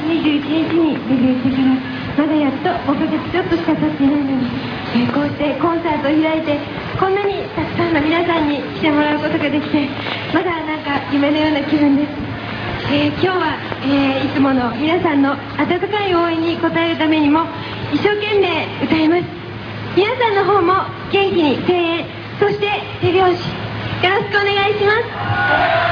21日にデビューしてからまだやっと5ヶ月ちょっとしか経っていないのに、こうしてコンサートを開いてこんなにたくさんの皆さんに来てもらうことができて、まだなんか夢のような気分です。今日は、いつもの皆さんの温かい応援に応えるためにも一生懸命歌います。皆さんの方も元気に声援、そして手拍子よろしくお願いします。